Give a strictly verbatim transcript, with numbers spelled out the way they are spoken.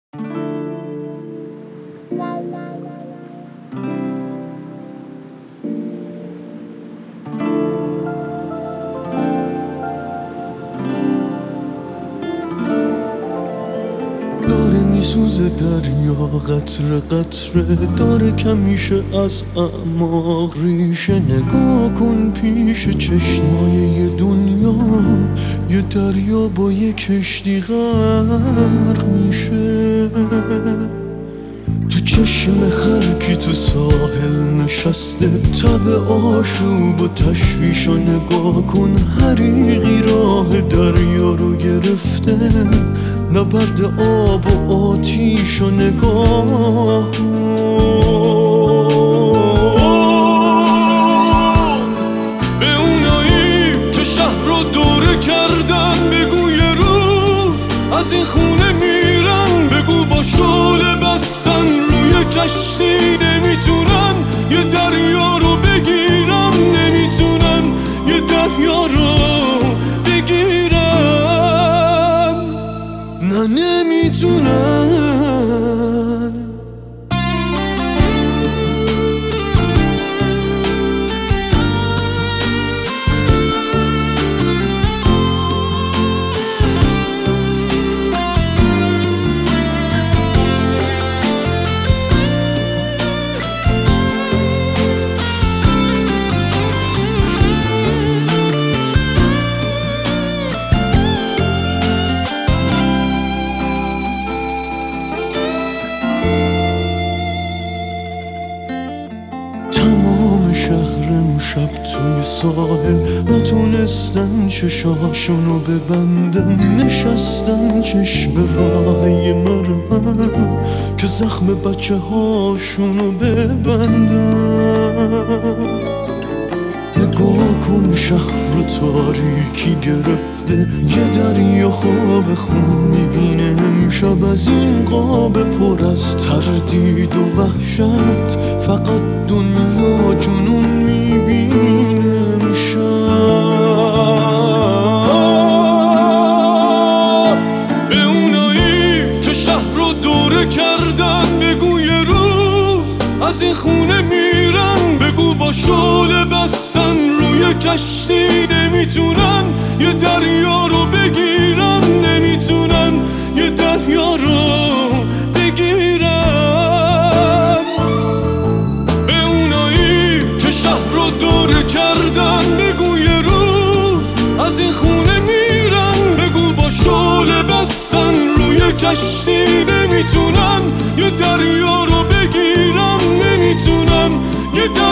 داره میسوزه دریا قطره قطره، داره کمیشه از اعماق ریشه. نگاه کن پیش چشمای دنیا، یه دریا با یه کشتی غرق میشه. تو چشم هر کی تو ساحل نشسته، تب آشوب و تشویش رو نگاه کن. حریقی راه دریا رو گرفته، نبرد آب و آتیش رو نگاه کن. به اونایی که شهر رو دوره کردن بگو یه روز از این خونه میرن. بگو با شعله بستن روی کشتی نمیتونن یه دریا رو بگیرن. نمیتونن یه دریا رو بگیرن، نه نمیتونن. تمام شهر امشب توی ساحل نتونستن چشاشونو ببندن. نشستن چشم راهی مرهم که زخم بچه هاشونو ببندن. نگاه کن شهر رو تاریکی گرفته، یه دریا خواب خون میبینه امشب. از این قاب پر از تردید و وحشت، فقط دنیا جنون میبینه امشب. به اونایی که شهر رو دوره کردن بگو یه روز از این خونه میرن. بگو با شعله بستن روی کشتی نمیتونن یه دریا رو بگیرن. نمیتونن یه دریا رو بگیرن. به اونایی که شهر رو دوره کردن بگو یه روز از این خونه میرن. بگو با شعله بستن روی کشتی نمیتونن یه دریا رو بگیرن. نمیتونن یه دریا